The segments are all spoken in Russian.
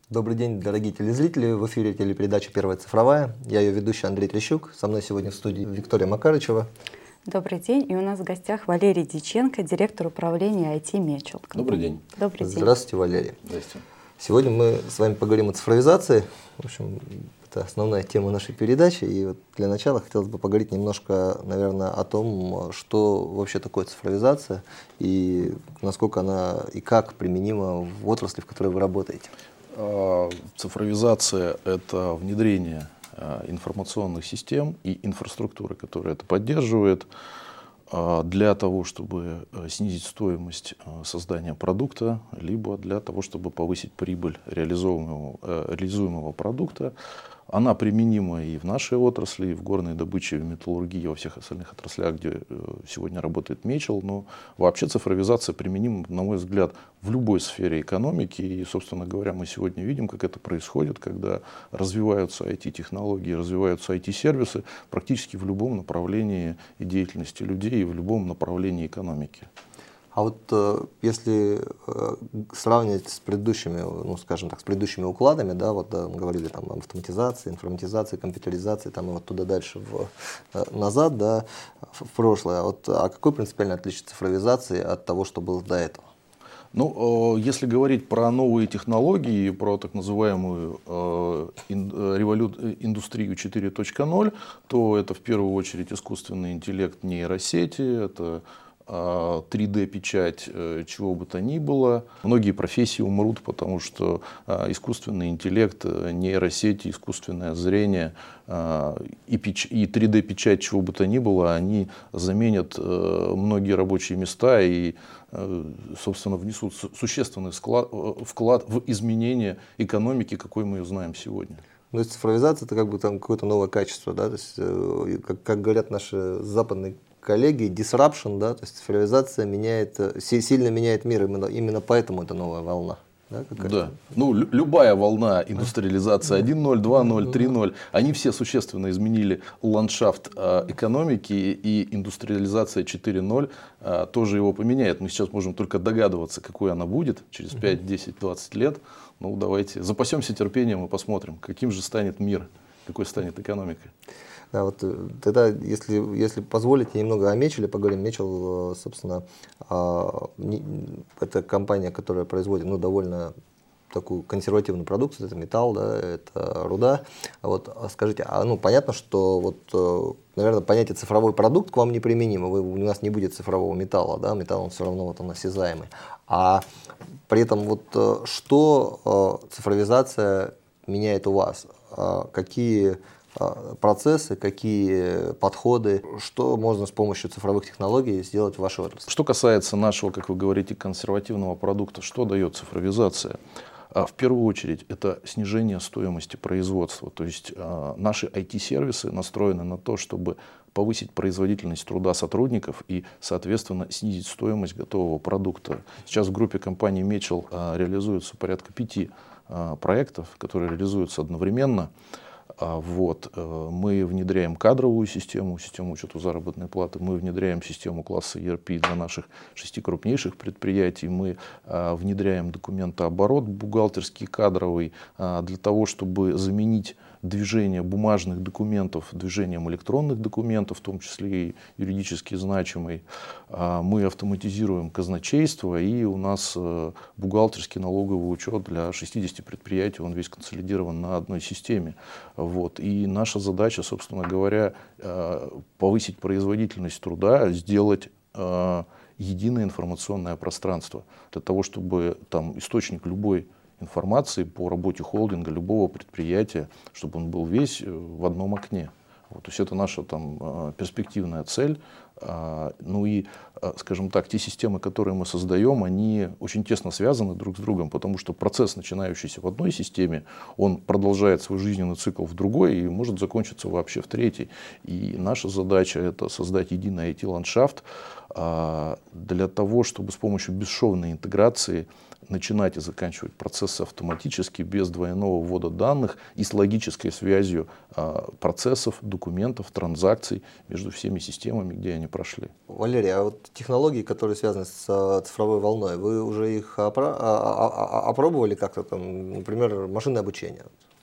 Добрый день, дорогие телезрители. В эфире телепередача «Первая цифровая». Я ее ведущий Андрей Трещук. Со мной сегодня в студии Виктория Макарычева. Добрый день. И у нас в гостях Валерий Дьяченко, директор управления IT Мечел. Добрый день. Добрый день. Здравствуйте, Валерий. Здравствуйте. Сегодня мы с вами поговорим о цифровизации. В общем, это основная тема нашей передачи. И вот для начала хотелось бы поговорить немножко, наверное, о том, что вообще такое цифровизация и насколько она и как применима в отрасли, в которой вы работаете. Цифровизация – это внедрение информационных систем и инфраструктуры, которая это поддерживает, для того, чтобы снизить стоимость создания продукта, либо для того, чтобы повысить прибыль реализуемого продукта. Она применима и в нашей отрасли, и в горной добыче, и в металлургии, и во всех остальных отраслях, где сегодня работает Мечел. Но вообще цифровизация применима, на мой взгляд, в любой сфере экономики. И, собственно говоря, мы сегодня видим, как это происходит, когда развиваются IT-технологии, развиваются IT-сервисы практически в любом направлении и деятельности людей, и в любом направлении экономики. А вот если сравнивать с предыдущими, ну, скажем так, с предыдущими укладами, да, вот мы говорили там об автоматизации, информатизации, компьютеризации, там и вот туда дальше назад, да, в прошлое. А какой принципиально отличие цифровизации от того, что было до этого? Ну, если говорить про новые технологии, про так называемую индустрию 4.0, то это в первую очередь искусственный интеллект, нейросети, это 3D-печать, чего бы то ни было. Многие профессии умрут, потому что искусственный интеллект, нейросети, искусственное зрение и 3D-печать, чего бы то ни было, они заменят многие рабочие места и, собственно, внесут существенный вклад в изменение экономики, какой мы ее знаем сегодня. То есть цифровизация — это как бы там какое-то новое качество, да, то есть, как говорят наши западные коллеги, disruption, да, то есть цифровизация сильно меняет мир, именно поэтому это новая волна. Да, да. Ну, любая волна индустриализации 1.0, 2.0, 3.0, они все существенно изменили ландшафт экономики, и индустриализация 4.0 тоже его поменяет. Мы сейчас можем только догадываться, какой она будет через 5, 10, 20 лет. Ну, давайте запасемся терпением и посмотрим, каким же станет мир, какой станет экономика. Да, вот тогда, если позволите, немного о Мечеле поговорим. Мечел, собственно, это компания, которая производит, ну, довольно такую консервативную продукцию. Это металл, да, это руда. Вот, скажите, ну, понятно, что вот, наверное, понятие цифровой продукт к вам неприменимо. У нас не будет цифрового металла, да, металл он все равно вот он осязаемый. А при этом вот что цифровизация меняет у вас? Какие процессы, какие подходы, что можно с помощью цифровых технологий сделать в вашей отрасли? Что касается нашего, как вы говорите, консервативного продукта, что дает цифровизация? В первую очередь это снижение стоимости производства. То есть наши IT-сервисы настроены на то, чтобы повысить производительность труда сотрудников и, соответственно, снизить стоимость готового продукта. Сейчас в группе компании Мечел реализуется порядка 5 проектов, которые реализуются одновременно. Вот. Мы внедряем кадровую систему учета заработной платы, мы внедряем систему класса ERP для наших 6 крупнейших предприятий, мы внедряем документооборот бухгалтерский, кадровый, для того, чтобы заменить движение бумажных документов движением электронных документов, в том числе и юридически значимый. Мы автоматизируем казначейство, и у нас бухгалтерский налоговый учет для 60 предприятий, он весь консолидирован на одной системе. Вот. И наша задача, собственно говоря, повысить производительность труда, сделать единое информационное пространство для того, чтобы там источник любой информации по работе холдинга, любого предприятия, чтобы он был весь в одном окне. Вот, то есть это наша там перспективная цель. Ну и, скажем так, те системы, которые мы создаем, они очень тесно связаны друг с другом, потому что процесс, начинающийся в одной системе, он продолжает свой жизненный цикл в другой и может закончиться вообще в третьей. И наша задача — это создать единый IT-ландшафт, для того, чтобы с помощью бесшовной интеграции начинать и заканчивать процессы автоматически, без двойного ввода данных и с логической связью процессов, документов, транзакций между всеми системами, где они прошли. Валерий, а вот технологии, которые связаны с цифровой волной, вы уже их опробовали как-то там, например, машинное обучение?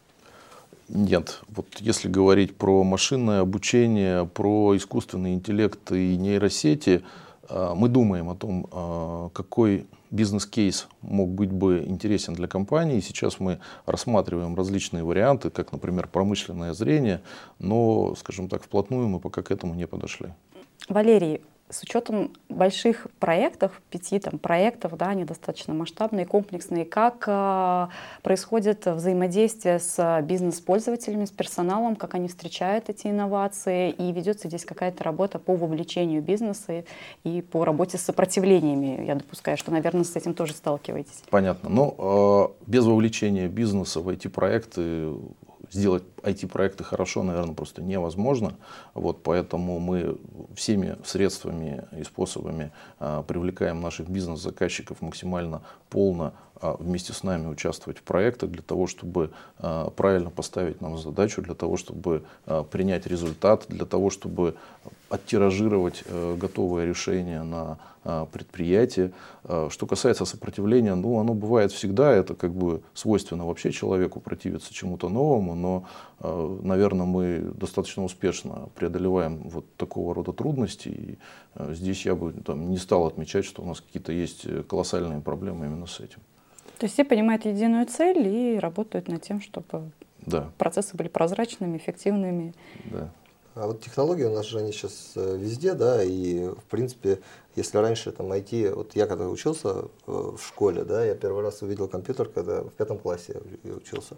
Нет. Вот если говорить про машинное обучение, про искусственный интеллект и нейросети, мы думаем о том, какой бизнес-кейс мог быть бы интересен для компании. Сейчас мы рассматриваем различные варианты, как, например, промышленное зрение, но, скажем так, вплотную мы пока к этому не подошли. Валерий, с учетом больших проектов, 5 там, проектов, да, они достаточно масштабные, комплексные, как происходит взаимодействие с бизнес-пользователями, с персоналом, как они встречают эти инновации, и ведется здесь какая-то работа по вовлечению бизнеса и по работе с сопротивлениями? Я допускаю, что, наверное, с этим тоже сталкиваетесь. Понятно. Но без вовлечения бизнеса в IT-проекты сделать IT-проекты хорошо, наверное, просто невозможно. Вот, поэтому мы всеми средствами и способами привлекаем наших бизнес-заказчиков максимально полно вместе с нами участвовать в проектах для того, чтобы правильно поставить нам задачу, для того, чтобы принять результат, для того, чтобы оттиражировать готовое решение на предприятие. Что касается сопротивления, ну, оно бывает всегда, это как бы свойственно вообще человеку противиться чему-то новому, но, наверное, мы достаточно успешно преодолеваем вот такого рода трудности. И здесь я бы там не стал отмечать, что у нас какие-то есть колоссальные проблемы именно с этим. То есть все понимают единую цель и работают над тем, чтобы процессы были прозрачными, эффективными. Да. А вот технологии у нас же они сейчас везде, да, и в принципе, если раньше там IT, вот я когда учился в школе, да, я первый раз увидел компьютер, когда в 5 классе я учился.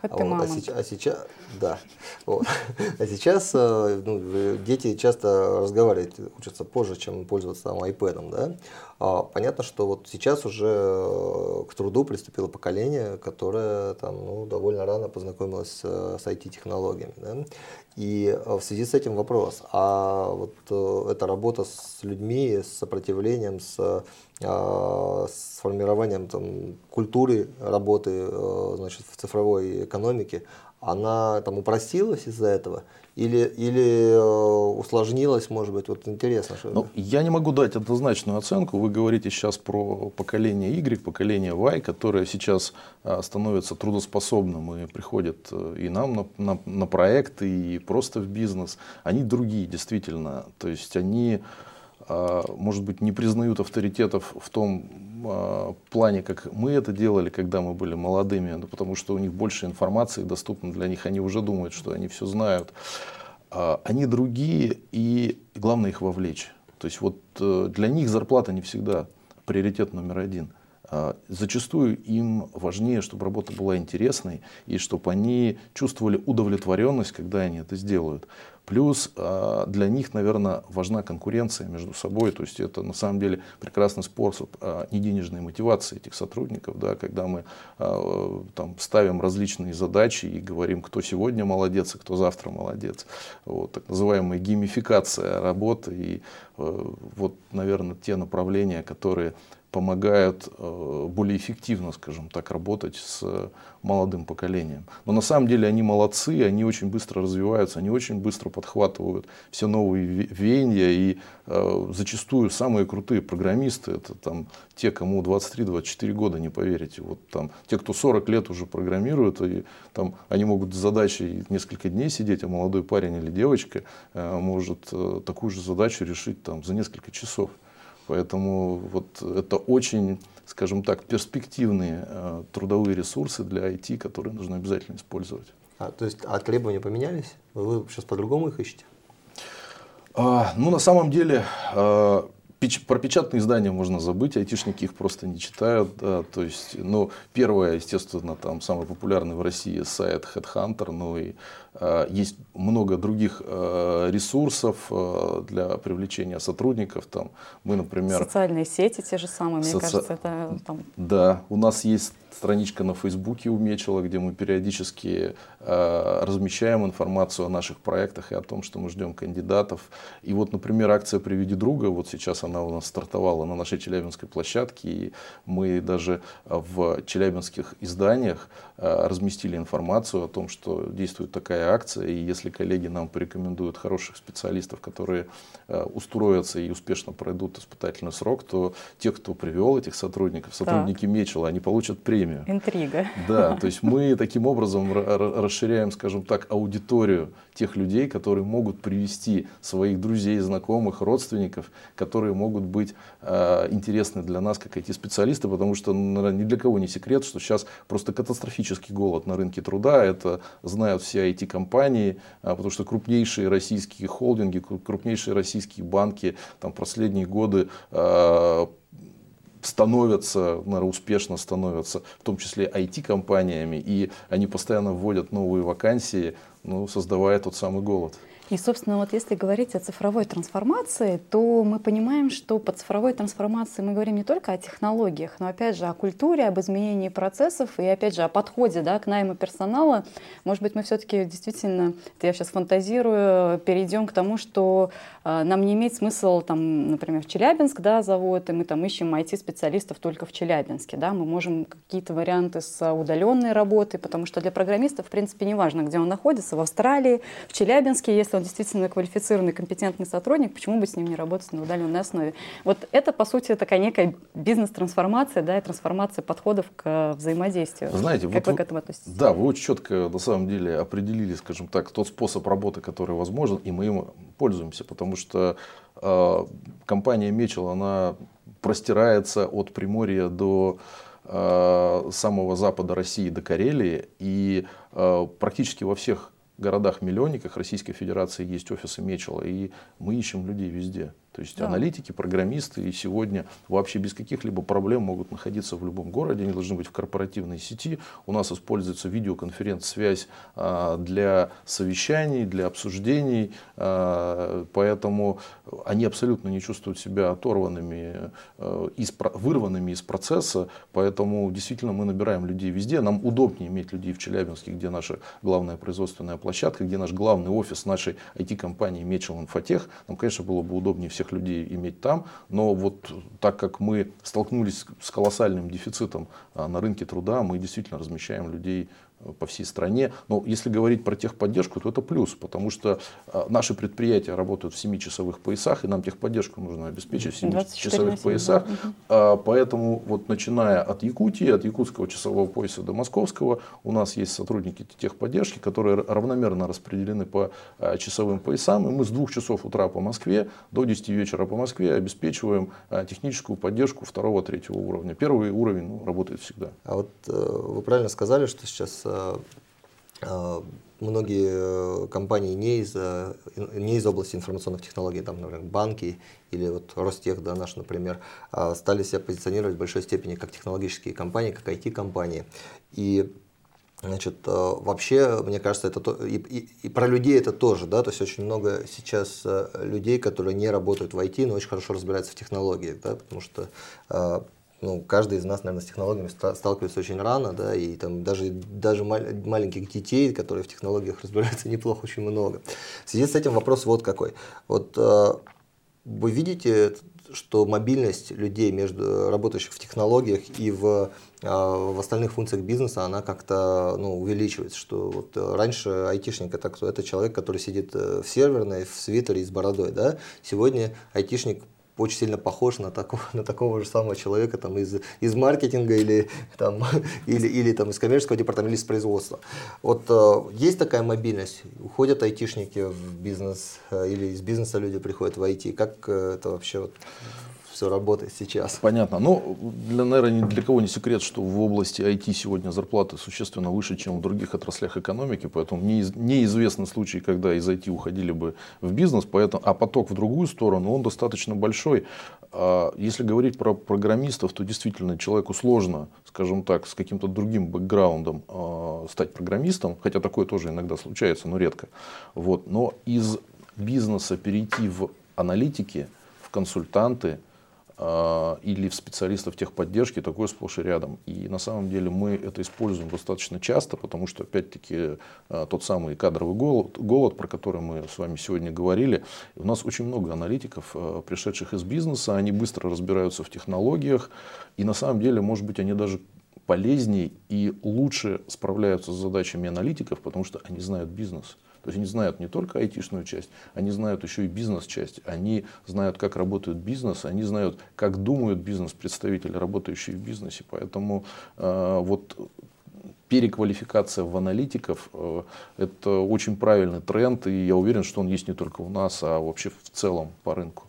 А сейчас, да, вот. А сейчас ну, дети часто разговаривать учатся позже, чем пользоваться там iPad'ом, да. Понятно, что вот сейчас уже к труду приступило поколение, которое там, ну, довольно рано познакомилось с IT-технологиями, да. И в связи с этим вопрос, а вот эта работа с людьми, с сопротивлением, с формированием там, культуры работы, значит, в цифровой экономике, она там упростилась из-за этого или усложнилась, может быть, вот интересно. Что... Ну, я не могу дать однозначную оценку. Вы говорите сейчас про поколение Y, поколение Y, которое сейчас становится трудоспособным и приходит и нам на проекты, и просто в бизнес. Они другие, действительно. То есть они, может быть, не признают авторитетов в том плане, как мы это делали, когда мы были молодыми, потому что у них больше информации доступно для них, они уже думают, что они все знают. Они другие, и главное их вовлечь. То есть вот для них зарплата не всегда приоритет номер один. Зачастую им важнее, чтобы работа была интересной и чтобы они чувствовали удовлетворенность, когда они это сделают. Плюс для них, наверное, важна конкуренция между собой. То есть это на самом деле прекрасный способ неденежной мотивации этих сотрудников, да, когда мы там, ставим различные задачи и говорим, кто сегодня молодец, а кто завтра молодец. Вот, так называемая геймификация работы. И вот, наверное, те направления, которые помогают более эффективно, скажем так, работать с молодым поколением. Но на самом деле они молодцы, они очень быстро развиваются, они очень быстро подхватывают все новые веяния. И зачастую самые крутые программисты — это там, те, кому 23-24 года, не поверите. Вот, там, те, кто 40 лет уже программируют, и, там, они могут с задачей несколько дней сидеть, а молодой парень или девочка может такую же задачу решить там, за несколько часов. Поэтому вот это очень, скажем так, перспективные трудовые ресурсы для IT, которые нужно обязательно использовать. То есть требования поменялись? Вы сейчас по-другому их ищете? Ну, на самом деле, про печатные издания можно забыть, айтишники их просто не читают. Да, то есть, ну, первое, естественно, там самый популярный в России сайт HeadHunter, ну и есть много других ресурсов для привлечения сотрудников. Там мы, например, социальные сети те же самые, мне кажется, это там... Да, у нас есть страничка на Фейсбуке у Мечела, где мы периодически размещаем информацию о наших проектах и о том, что мы ждем кандидатов. И вот, например, акция «Приведи друга», вот сейчас она у нас стартовала на нашей челябинской площадке, и мы даже в челябинских изданиях разместили информацию о том, что действует такая акция, и если коллеги нам порекомендуют хороших специалистов, которые устроятся и успешно пройдут испытательный срок, то те, кто привел этих сотрудников, сотрудники Мечела, они получат премию. Интрига. Да, то есть мы таким образом расширяем, скажем так, аудиторию тех людей, которые могут привести своих друзей, знакомых, родственников, которые могут быть интересны для нас как IT-специалисты, потому что ни для кого не секрет, что сейчас просто катастрофический голод на рынке труда, это знают все IT-компании, потому что крупнейшие российские холдинги, крупнейшие российские банки там, последние годы становятся, наверное, успешно становятся, в том числе IT-компаниями, и они постоянно вводят новые вакансии, ну, создавая тот самый голод. И, собственно, вот если говорить о цифровой трансформации, то мы понимаем, что под цифровой трансформацией мы говорим не только о технологиях, но, опять же, о культуре, об изменении процессов и, опять же, о подходе, да, к найму персонала. Может быть, мы все-таки действительно, это я сейчас фантазирую, перейдем к тому, что нам не имеет смысла, там, например, в Челябинск, да, завод, и мы там ищем IT-специалистов только в Челябинске. Да, мы можем какие-то варианты с удаленной работы, потому что для программиста, в принципе, не важно, где он находится, в Австралии, в Челябинске, если он действительно квалифицированный, компетентный сотрудник, почему бы с ним не работать на удаленной основе? Вот это, по сути, такая некая бизнес-трансформация, да, и трансформация подходов к взаимодействию. Знаете, как вот вы к этому относитесь? Да, вы очень четко, на самом деле, определили, скажем так, тот способ работы, который возможен, и мы им пользуемся, потому что компания Мечел, она простирается от Приморья до самого запада России, до Карелии, и практически во всех городах-миллионниках Российской Федерации есть офисы Мечела, и мы ищем людей везде. То есть Да. аналитики, программисты и сегодня вообще без каких-либо проблем могут находиться в любом городе, они должны быть в корпоративной сети. У нас используется видеоконференц-связь для совещаний, для обсуждений, поэтому они абсолютно не чувствуют себя оторванными, вырванными из процесса, поэтому действительно мы набираем людей везде. Нам удобнее иметь людей в Челябинске, где наша главная производственная площадка, где наш главный офис нашей IT-компании Мечел Инфотех. Нам, конечно, было бы удобнее всех людей иметь там, но вот так как мы столкнулись с колоссальным дефицитом на рынке труда, мы действительно размещаем людей по всей стране. Но если говорить про техподдержку, то это плюс, потому что наши предприятия работают в 7-часовых поясах, и нам техподдержку нужно обеспечить в 7-часовых поясах. Да. Поэтому вот начиная от Якутии, от якутского часового пояса до московского, у нас есть сотрудники техподдержки, которые равномерно распределены по часовым поясам, и мы с 2 часов утра по Москве до 10 вечера по Москве обеспечиваем техническую поддержку 2-3 уровня. Первый уровень работает всегда. А вот вы правильно сказали, что сейчас многие компании не из области информационных технологий, там, например, банки или вот Ростех, да, наш, например, стали себя позиционировать в большой степени как технологические компании, как IT-компании. И значит, вообще, мне кажется, это и про людей это тоже, да, то есть очень много сейчас людей, которые не работают в IT, но очень хорошо разбираются в технологиях, да, потому что каждый из нас, наверное, с технологиями сталкивается очень рано, да, и там даже маленьких детей, которые в технологиях разбираются неплохо, очень много. В связи с этим вопрос вот какой. Вот вы видите, что мобильность людей, работающих в технологиях и в остальных функциях бизнеса, она как-то увеличивается, что вот раньше айтишник это человек, который сидит в серверной, в свитере и с бородой, да, сегодня айтишник очень сильно похож на такого же самого человека там, из маркетинга или там, из коммерческого департамента, или из производства. Вот есть такая мобильность, уходят айтишники в бизнес, или из бизнеса люди приходят в IT. Как это вообще все работает сейчас? Понятно. Но, наверное, ни для кого не секрет, что в области IT сегодня зарплаты существенно выше, чем в других отраслях экономики, поэтому неизвестны случаи, когда из IT уходили бы в бизнес, а поток в другую сторону, он достаточно большой. Если говорить про программистов, то действительно человеку сложно, скажем так, с каким-то другим бэкграундом стать программистом, хотя такое тоже иногда случается, но редко. Вот. Но из бизнеса перейти в аналитики, в консультанты, или в специалистов техподдержки, такое сплошь и рядом. И на самом деле мы это используем достаточно часто, потому что, опять-таки, тот самый кадровый голод, про который мы с вами сегодня говорили, у нас очень много аналитиков, пришедших из бизнеса, они быстро разбираются в технологиях, и на самом деле, может быть, они даже полезнее и лучше справляются с задачами аналитиков, потому что они знают бизнес. То есть они знают не только айтишную часть, они знают еще и бизнес-часть. Они знают, как работает бизнес, они знают, как думают бизнес-представители, работающие в бизнесе. Поэтому вот переквалификация в аналитиков это очень правильный тренд. И я уверен, что он есть не только у нас, а вообще в целом по рынку.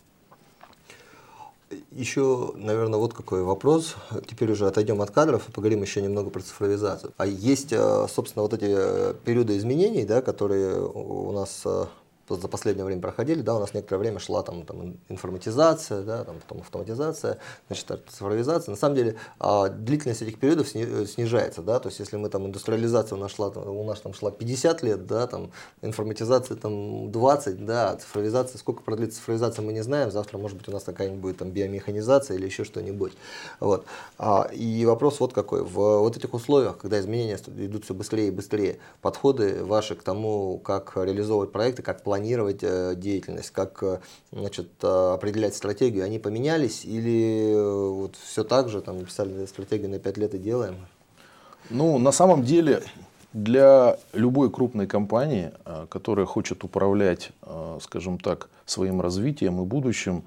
Еще, наверное, вот какой вопрос. Теперь уже отойдем от кадров и поговорим еще немного про цифровизацию. А есть, собственно, вот эти периоды изменений, да, которые у нас за последнее время проходили, да, у нас некоторое время шла там информатизация, да, там, потом автоматизация, значит, цифровизация. На самом деле длительность этих периодов снижается, да, то есть если мы там индустриализация у нас там шла 50 лет, да, там информатизация там 20, да, цифровизация, сколько продлится цифровизация, мы не знаем, завтра может быть у нас какая-нибудь будет там биомеханизация или еще что-нибудь, вот. И вопрос вот какой, в вот этих условиях, когда изменения идут все быстрее и быстрее, подходы ваши к тому, как реализовывать проекты, как планировать деятельность, как, значит, определять стратегию, они поменялись или вот все так же, там написали стратегию на 5 лет и делаем? Ну, на самом деле, для любой крупной компании, которая хочет управлять, скажем так, своим развитием и будущим,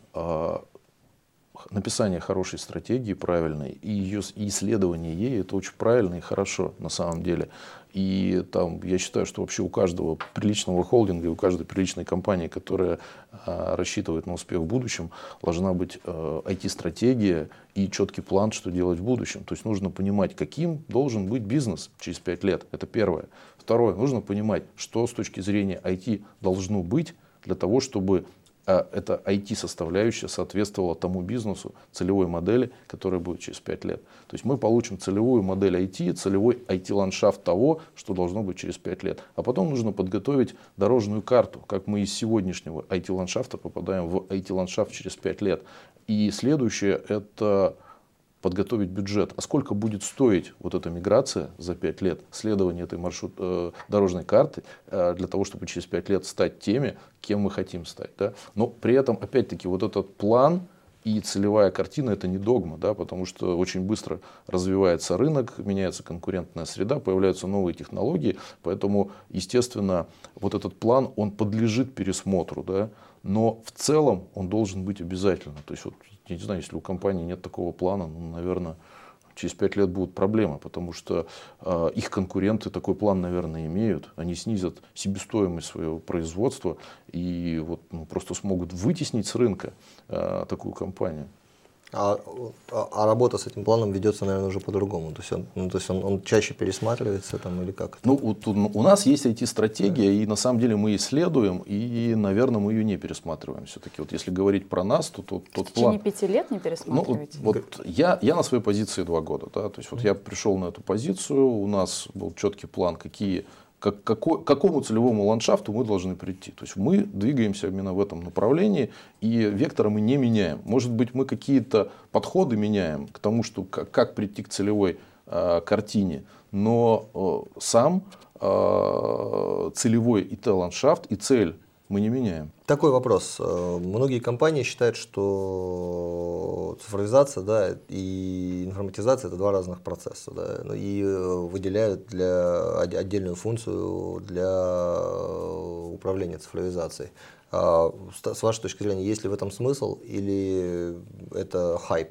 написание хорошей стратегии правильной и ее исследование ей, это очень правильно и хорошо на самом деле. И там, я считаю, что вообще у каждого приличного холдинга и у каждой приличной компании, которая рассчитывает на успех в будущем, должна быть IT-стратегия и четкий план, что делать в будущем. То есть нужно понимать, каким должен быть бизнес через 5 лет. Это первое. Второе. Нужно понимать, что с точки зрения IT должно быть для того, чтобы эта IT-составляющая соответствовала тому бизнесу, целевой модели, которая будет через 5 лет. То есть мы получим целевую модель IT, целевой IT-ландшафт того, что должно быть через 5 лет. А потом нужно подготовить дорожную карту, как мы из сегодняшнего IT-ландшафта попадаем в IT-ландшафт через 5 лет. И следующее – это подготовить бюджет. А сколько будет стоить вот эта миграция за 5 лет, следование этой дорожной карты для того, чтобы через 5 лет стать теми, кем мы хотим стать. Да? Но при этом, опять-таки, вот этот план и целевая картина – это не догма, да, потому что очень быстро развивается рынок, меняется конкурентная среда, появляются новые технологии. Поэтому, естественно, вот этот план, он подлежит пересмотру. Да? Но в целом он должен быть обязательно. То есть, вот, я не знаю, если у компании нет такого плана, ну, наверное, через 5 лет будут проблемы, потому что их конкуренты такой план, наверное, имеют. Они снизят себестоимость своего производства и вот, ну, просто смогут вытеснить с рынка такую компанию. А работа с этим планом ведется, наверное, уже по-другому. То есть он чаще пересматривается там, или как? Ну, вот у нас есть IT-стратегия, и на самом деле мы исследуем, и, наверное, мы ее не пересматриваем. Все-таки вот если говорить про нас, то тот план... В течение 5 лет не пересматриваете? Ну, вот я на своей позиции 2 года. Да? То есть вот я пришел на эту позицию, у нас был четкий план, к какому целевому ландшафту мы должны прийти. То есть мы двигаемся именно в этом направлении, и вектора мы не меняем. Может быть, мы какие-то подходы меняем к тому, что как прийти к целевой картине, но сам целевой IT-ландшафт и цель мы не меняем. Такой вопрос. Многие компании считают, что цифровизация, да, и информатизация – это 2 разных процесса, да, и выделяют отдельную функцию для управления цифровизацией. С вашей точки зрения, есть ли в этом смысл или это хайп?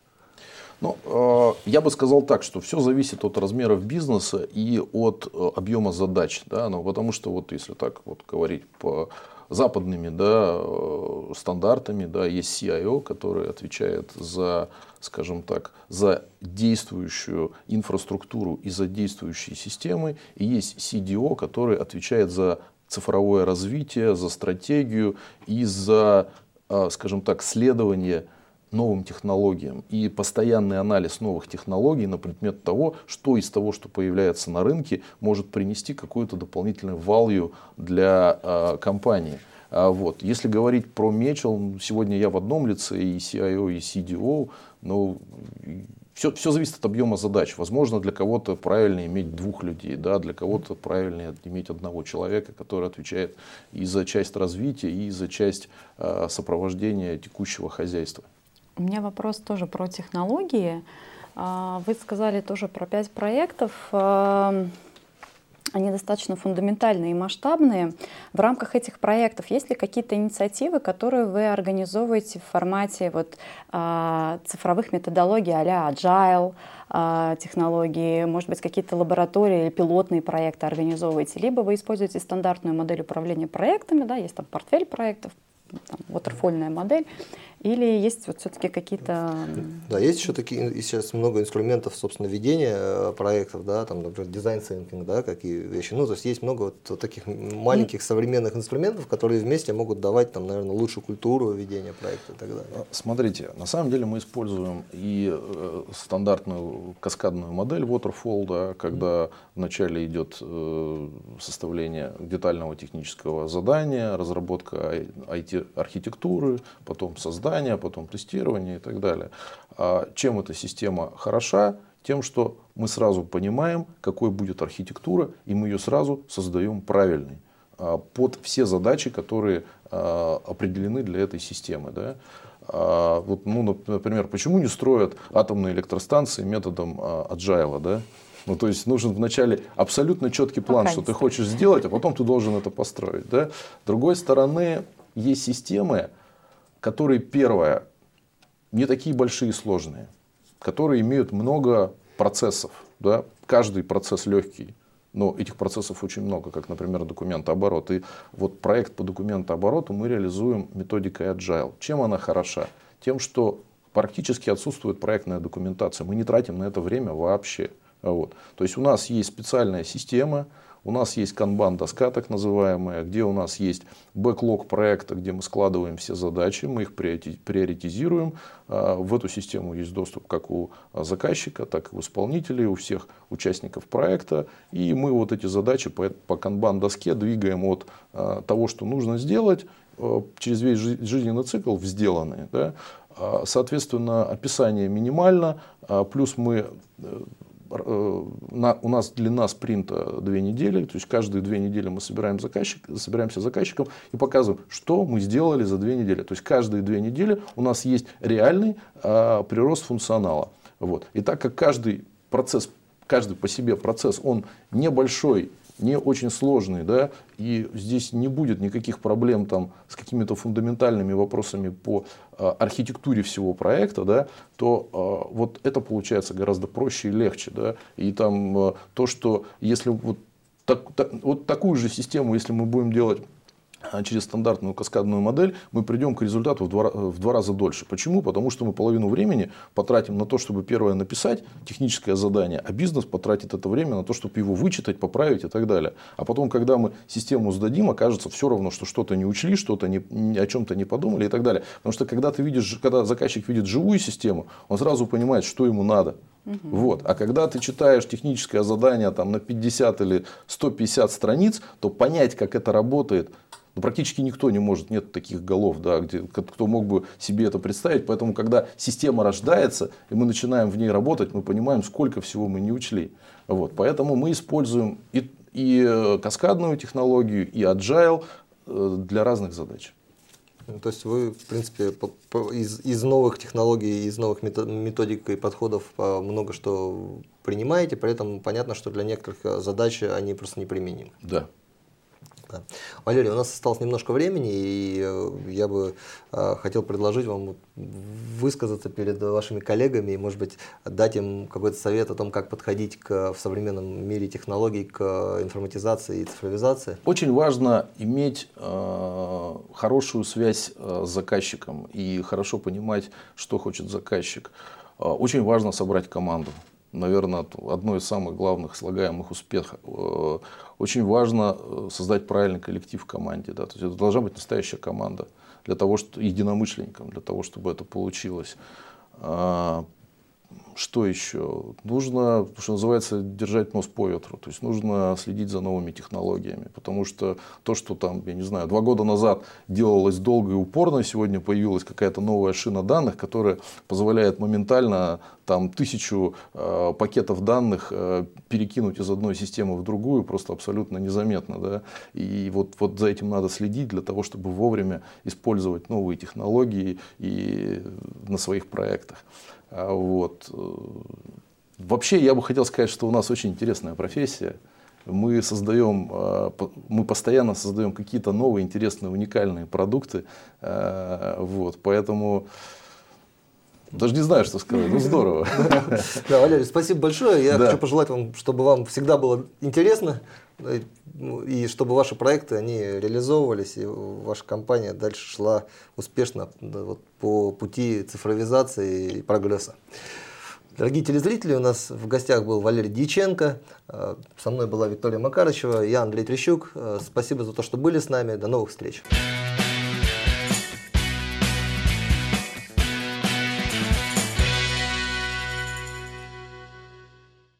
Ну, я бы сказал так, что все зависит от размеров бизнеса и от объема задач. Да? Ну, потому что, вот, если так вот говорить по западными, да, стандартами, да, есть CIO, который отвечает за, скажем так, за действующую инфраструктуру и за действующие системы, и есть CDO, который отвечает за цифровое развитие, за стратегию и за, скажем так, следование новым технологиям и постоянный анализ новых технологий на предмет того, что из того, что появляется на рынке, может принести какую-то дополнительную value для компании. Вот. Если говорить про Мечел, сегодня я в одном лице, и CIO, и CDO, но все зависит от объема задач. Возможно, для кого-то правильно иметь 2 людей, да, для кого-то правильно иметь 1 человека, который отвечает и за часть развития, и за часть сопровождения текущего хозяйства. У меня вопрос тоже про технологии. Вы сказали тоже про 5 проектов. Они достаточно фундаментальные и масштабные. В рамках этих проектов есть ли какие-то инициативы, которые вы организовываете в формате цифровых методологий а-ля Agile, технологии, может быть, какие-то лаборатории или пилотные проекты организовываете, либо вы используете стандартную модель управления проектами, да, есть там портфель проектов, там, waterfallная модель, или есть вот все-таки какие-то... Да, есть еще такие, сейчас много инструментов, собственно, ведения проектов, да, там, например, дизайн-тинкинг, да, какие вещи. Ну, то есть есть много вот таких маленьких современных инструментов, которые вместе могут давать, там, наверное, лучшую культуру ведения проекта и так далее. Смотрите, на самом деле мы используем и стандартную каскадную модель Waterfall, да, когда вначале идет составление детального технического задания, разработка IT-архитектуры, потом создание, потом тестирование и так далее. Чем эта система хороша? Тем, что мы сразу понимаем, какой будет архитектура, и мы ее сразу создаем правильной под все задачи, которые определены для этой системы. Да? Вот, ну, например, почему не строят атомные электростанции методом agile, да? Ну, то есть нужен вначале абсолютно четкий план, что ты хочешь сделать, а потом ты должен это построить. Да? С другой стороны, есть системы, которые, первое, не такие большие и сложные, которые имеют много процессов. Да? Каждый процесс легкий, но этих процессов очень много, как, например, документооборот. И вот проект по документообороту мы реализуем методикой Agile. Чем она хороша? Тем, что практически отсутствует проектная документация. Мы не тратим на это время вообще. Вот. То есть у нас есть специальная система, у нас есть канбан-доска так называемая, где у нас есть бэклог проекта, где мы складываем все задачи, мы их приоритизируем. В эту систему есть доступ как у заказчика, так и у исполнителей, у всех участников проекта. И мы вот эти задачи по канбан-доске двигаем от того, что нужно сделать, через весь жизненный цикл в сделанные. Да? Соответственно, описание минимально, плюс мы... У нас длина спринта 2 недели, то есть каждые 2 недели мы собираемся с заказчиком и показываем, что мы сделали за 2 недели. То есть каждые 2 недели у нас есть реальный прирост функционала. Вот. И так как каждый по себе процесс, он небольшой, не очень сложный, да, и здесь не будет никаких проблем там, с какими-то фундаментальными вопросами по архитектуре всего проекта, да, то вот это получается гораздо проще и легче. Да, и там то, что если вот такую же систему, если мы будем делать через стандартную каскадную модель, мы придем к результату в 2 раза дольше. Почему? Потому что мы половину времени потратим на то, чтобы первое написать техническое задание, а бизнес потратит это время на то, чтобы его вычитать, поправить и так далее. А потом, когда мы систему сдадим, окажется все равно, что что-то не учли, что-то о чем-то не подумали и так далее. Потому что когда заказчик видит живую систему, он сразу понимает, что ему надо. Вот. А когда ты читаешь техническое задание там, на 50 или 150 страниц, то понять, как это работает, практически никто не может, нет таких голов, да, кто мог бы себе это представить. Поэтому, когда система рождается, и мы начинаем в ней работать, мы понимаем, сколько всего мы не учли. Вот. Поэтому мы используем и каскадную технологию, и agile для разных задач. То есть вы, в принципе, из новых технологий, из новых методик и подходов много что принимаете, при этом понятно, что для некоторых задач они просто неприменимы. Да. Да. Валерий, у нас осталось немножко времени, и я бы хотел предложить вам высказаться перед вашими коллегами и, может быть, дать им какой-то совет о том, как подходить в современном мире технологий к информатизации и цифровизации. Очень важно иметь хорошую связь с заказчиком и хорошо понимать, что хочет заказчик. Очень важно собрать команду. Наверное, одно из самых главных слагаемых успехов. Очень важно создать правильный коллектив в команде. Да? То есть это должна быть настоящая команда для того, чтобы единомышленникам, для того, чтобы это получилось. Что еще? Нужно, что называется, держать нос по ветру. То есть нужно следить за новыми технологиями. Потому что то, что там, я не знаю, 2 года назад делалось долго и упорно, сегодня появилась какая-то новая шина данных, которая позволяет моментально там 1000 пакетов данных перекинуть из одной системы в другую просто абсолютно незаметно. Да? И вот за этим надо следить для того, чтобы вовремя использовать новые технологии и на своих проектах. Вот. Вообще, я бы хотел сказать, что у нас очень интересная профессия. Мы постоянно создаем какие-то новые, интересные, уникальные продукты. Вот. Поэтому даже не знаю, что сказать. Ну, здорово. Да, Валерий, спасибо большое. Я хочу пожелать вам, чтобы вам всегда было интересно, и чтобы ваши проекты, они реализовывались, и ваша компания дальше шла успешно по пути цифровизации и прогресса. Дорогие телезрители, у нас в гостях был Валерий Дьяченко, со мной была Виктория Макарычева, я Андрей Трещук. Спасибо за то, что были с нами. До новых встреч.